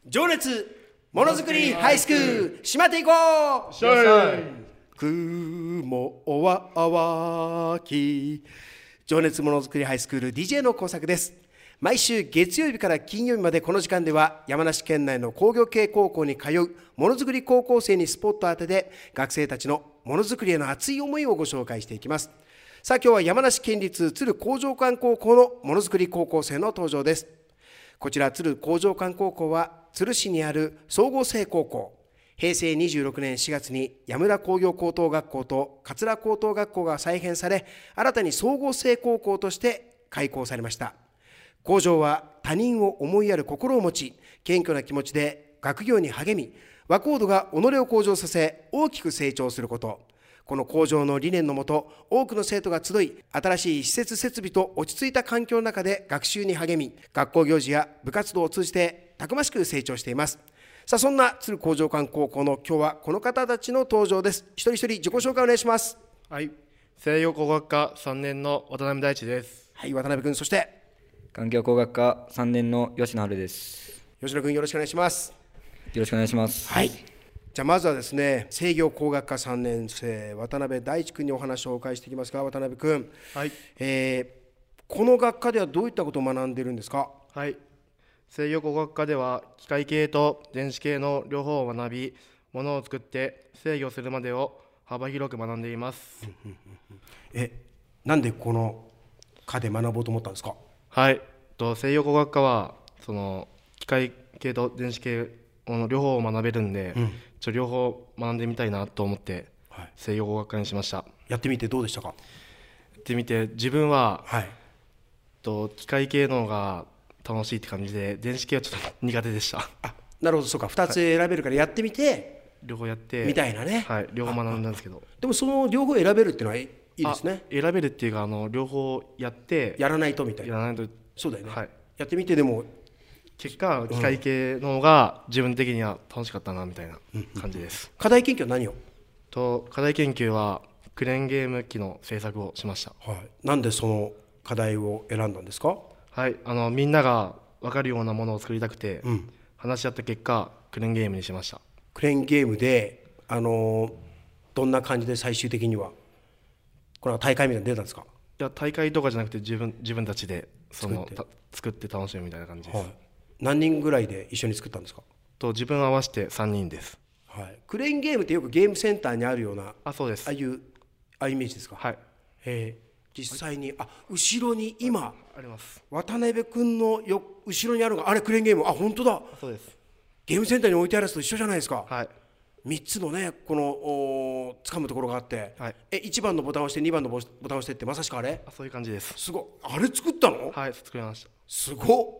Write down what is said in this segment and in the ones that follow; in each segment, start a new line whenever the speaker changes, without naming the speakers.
情熱ものづくりハイスクール締まっていこう。
しゃい。
雲は淡き情熱ものづくりハイスクール DJ の工作です。毎週月曜日から金曜日までこの時間では山梨県内の工業系高校に通うものづくり高校生にスポットを当てて学生たちのものづくりへの熱い思いをご紹介していきます。さあ今日は山梨県立鶴工場館高校のものづくり高校生の登場です。こちら鶴工場館高校は鶴市にある総合成高校、平成26年4月に矢村工業高等学校と桂高等学校が再編され、新たに総合成高校として開校されました。工場は他人を思いやる心を持ち、謙虚な気持ちで学業に励み、和コードが己を向上させ大きく成長すること、この工場の理念のもと、多くの生徒が集い、新しい施設設備と落ち着いた環境の中で学習に励み、学校行事や部活動を通じてたくましく成長しています。さあそんな鶴工場館高校の今日はこの方たちの登場です。一人一人自己紹介お願いします。
はい。西洋工学科3年の渡辺大地です。
はい、渡辺君、そして
環境工学科3年の吉野春です。
吉野君、よろしくお願いします。
よろしくお願いします。
はい。じゃあまずはですね、制御工学科3年生渡辺大地君にお話をお伺いしていきますが、渡辺君、
はい。
この学科ではどういったことを学んでいるんですか？
はい。西洋工学科では機械系と電子系の両方を学び、ものを作って制御するまでを幅広く学んでいます。
なんでこの科で学ぼうと思ったんですか？
はい。西洋工学科はその機械系と電子系の両方を学べるんで、両方学んでみたいなと思って、西洋工学科にしました。
やってみてどうでしたか？
やってみて自分は、
はい、
機械系の方が楽しいって感じで、電子系はちょっと苦手でした。
なるほど、そうか、2つ選べるからやってみて、
両方やって
みたいなね。
はい、両方学んだんですけど。
でもその両方選べるっていうのはいいですね。
選べるっていうか両方やって
やらないとみたいな。
やらないと。
そうだよね、
はい、
やってみてでも
結果機械系の方が自分的には楽しかったなみたいな感じです。
課題研究は何を？
課題研究はクレーンゲーム機の制作をしました。
はい、なんでその課題を選んだんですか？
はい、みんなが分かるようなものを作りたくて、話し合った結果クレーンゲームにしました。
クレーンゲームで、どんな感じで最終的にはこれは大会みたいなの出たんですか？
いや、大会とかじゃなくて自分たちで作って楽しむみたいな感じです。
はい、何人ぐらいで一緒に作ったんですか？
自分合わせて3人です。
はい、クレーンゲームってよくゲームセンターにあるような、
そうです。
ああいうイメージですか？
はい。
実際に後ろに今
あります。
渡辺君の後ろにあるのがあれクレーンゲーム。本当だ。
そうです。
ゲームセンターに置いてあるやつと一緒じゃないですか。
はい。
3つのねこの掴むところがあって、
はい、
1番のボタンを押して2番のボタンを押してってまさしくあれ？
そういう感じです。
すごい。あれ作ったの？
はい、作りました。
すごっ。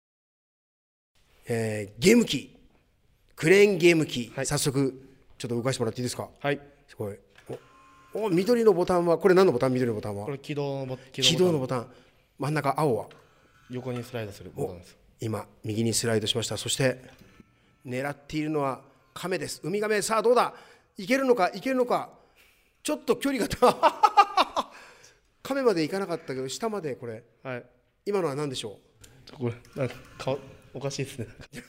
ゲーム機、クレーンゲーム機、早速ちょっと動かしてもらっていいですか？
はい。
すごい。緑のボタンはこれ何のボタン？緑のボタンは
これ起動
のボタン。真ん中青は
横にスライドするボタンです。
今右にスライドしました。そして狙っているのは亀です。ウミガメ。さあどうだ、いけるのかちょっと距離が亀までいかなかったけど下まで。これ、
はい、
今のは何でしょう？
これなんかおかしいですね。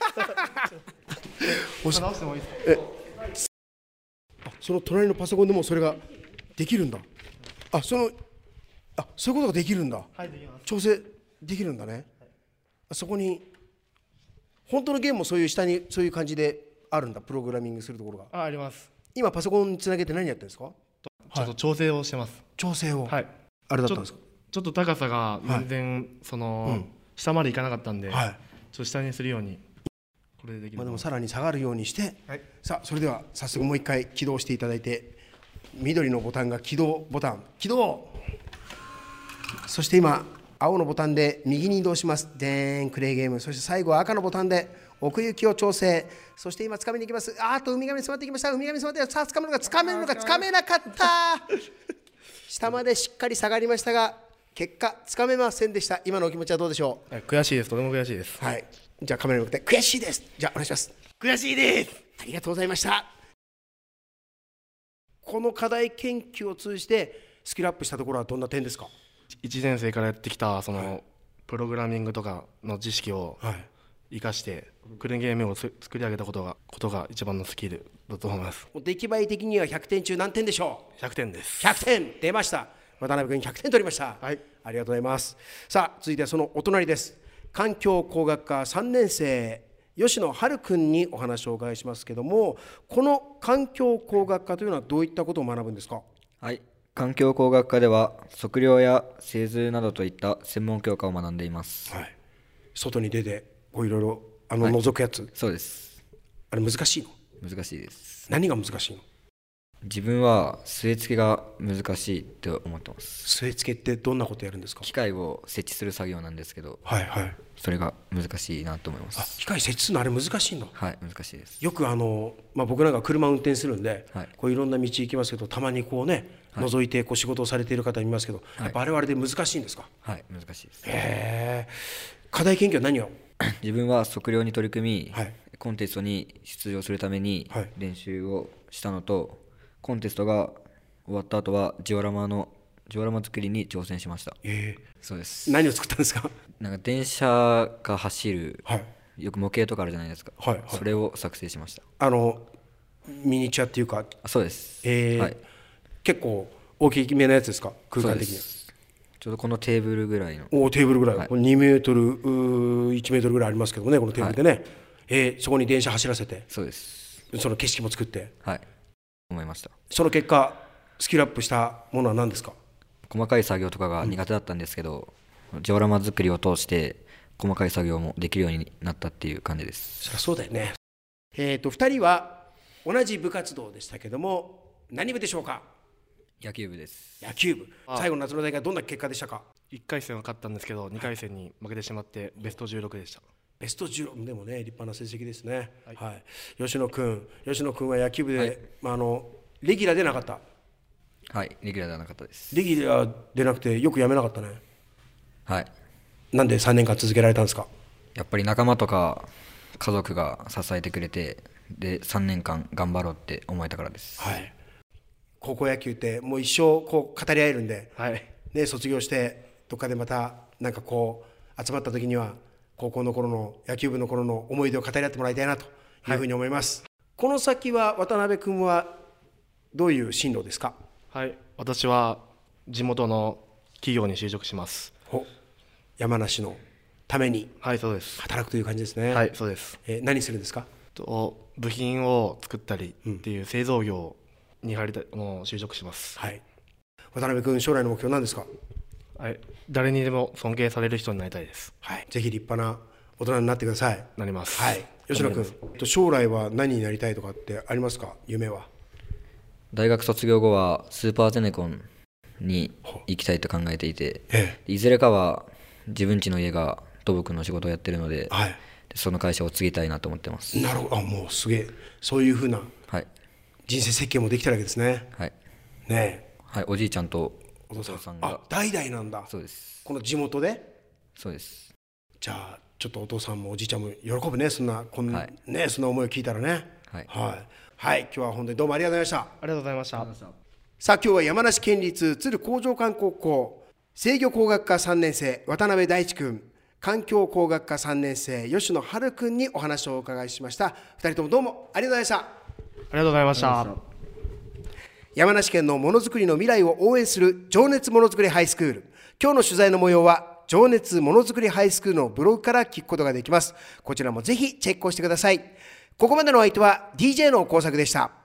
直してもいいですか？
その隣のパソコンでもそれができるんだ。そういうことができるんだ。
はい、できます。
調整できるんだね。そこに本当のゲームもそういう下にそういう感じであるんだ。プログラミングするところが
あります。
今パソコンにつなげて何やってるんですか？
ちょっと調整をしてます。
調整を。
はい。
あれだったんですか？
ちょっと高さが全然下までいかなかったんで、ちょっと下にするようにこれでできる。
でもさらに下がるようにして、さあそれでは早速もう一回起動していただいて、緑のボタンが起動ボタン、起動。そして今青のボタンで右に移動します。でーん、クレーゲーム。そして最後は赤のボタンで奥行きを調整。そして今掴みに行きます。ウミガメに迫ってきました。ウミガメに迫って、さあ掴めるのか掴めるのか、掴めなかった下までしっかり下がりましたが結果掴めませんでした。今のお気持ちはどうでしょう？
悔しいです。とても悔しいです。
はい。じゃあカメラに向かって悔しいです。じゃあお願いします。
悔しいです。
ありがとうございました。この課題研究を通じてスキルアップしたところはどんな点ですか
？1年生からやってきたプログラミングとかの知識を生かしてクレーンゲームを作り上げたことが一番のスキルだと思います。
出来栄え的には100点中何点でしょう？
100点です。
100点出ました。渡辺君100点取りました、
はい、
ありがとうございます。さあ続いてはそのお隣です。環境工学科3年生吉野春君にお話をお伺いしますけども、この環境工学科というのはどういったことを学ぶんですか？
はい、環境工学科では測量や製図などといった専門教科を学んでいます。
はい、外に出てこういろいろ覗くやつ、
そうです。
あれ難しいの？
難しいです。
何が難しいの？
自分は据え付けが難しいと思ってます。
据え付けってどんなことやるんですか？
機械を設置する作業なんですけど、
はいはい、
それが難しいなと思います。
機械設置するのあれ難しいの？
はい、難しいです。
よく僕なんか車運転するんで、
はい、
こういろんな道行きますけど、たまにこうね、覗いてこう仕事をされている方いますけど、やっぱあれはあれで難しいんですか？
はい、難しいです。
へー。課題研究は何を？
自分は測量に取り組み、
はい、
コンテストに出場するために練習をしたのと、コンテストが終わった後はジオラマ作りに挑戦しました。そうです。
何を作ったんですか？
なんか電車が走る、
はい、
よく模型とかあるじゃないですか、
はいはい、
それを作成しました。
ミニチュアっていうか？
そうです、
はい、結構大きめなやつですか？空間的には
ちょうどこのテーブルぐらいの。
テーブルぐらい、
はい、
2メートル1メートルぐらいありますけどね、このテーブルでね、はい、そこに電車走らせて、
そうです。
その景色も作って、
はい、思いました。
その結果スキルアップしたものは何ですか？
細かい作業とかが苦手だったんですけど、ジオラマ作りを通して細かい作業もできるようになったっていう感じです。
そりゃそうだよね。2人は同じ部活動でしたけども、何部でしょうか？
野球部です。
野球部。最後の夏の大会どんな結果でしたか
？1回戦は勝ったんですけど、2回戦に負けてしまってベスト16でした。
ベスト16でもね、立派な成績ですね。はいはい、吉野君は野球部で、はい、レギュラーでなかった？
はい、レギュラーではなかったです。
レギュラーでなくてよく辞めなかったね。
はい。
なんで3年間続けられたんですか？
やっぱり仲間とか家族が支えてくれて、で3年間頑張ろうって思えたからです。
はい。高校野球ってもう一生こう語り合えるんで、
はい
ね、卒業してどっかでまたなんかこう集まった時には高校の頃の野球部の頃の思い出を語り合ってもらいたいなというふうに思います。はい、この先は渡辺君はどういう進路ですか？
はい、私は地元の企業に就職します。
山梨のために働くという感じですね。
はい、そうです。
何するんですか？
部品を作ったりっていう製造業に就職します。
はい、渡辺君将来の目標は何ですか？
はい、誰にでも尊敬される人になりたいです。
はい、ぜひ立派な大人になってください。
なります。
はい、吉野君、将来は何になりたいとかってありますか？夢は。
大学卒業後はスーパーゼネコンに行きたいと考えていて、いずれかは自分家の家が土木の仕事をやってるので、はい、その会社を継ぎたいなと思ってます。
なるほど。もうすげえ、そういうふうな人生設計もできてるわけですね。
はい
ねえ、
はい、おじいちゃんとお父さんが。
代々なんだ。
そうです。
この地元で。
そうです。
じゃあちょっとお父さんもおじいちゃんも喜ぶね、そんなね、そんな思いを聞いたらね。はいはいはい、今日は本当にどうもありがとうございました。
ありがとうございました。
さあ今日は山梨県立鶴工場館高校制御工学科3年生渡辺大地君、環境工学科3年生吉野春君にお話をお伺いしました。2人ともどうもありがとうございました。あ
りがとうございました。
山梨県のものづくりの未来を応援する情熱ものづくりハイスクール、今日の取材の模様は情熱ものづくりハイスクールのブログから聞くことができます。こちらもぜひチェックをしてください。ここまでのお相手は DJ の工作でした。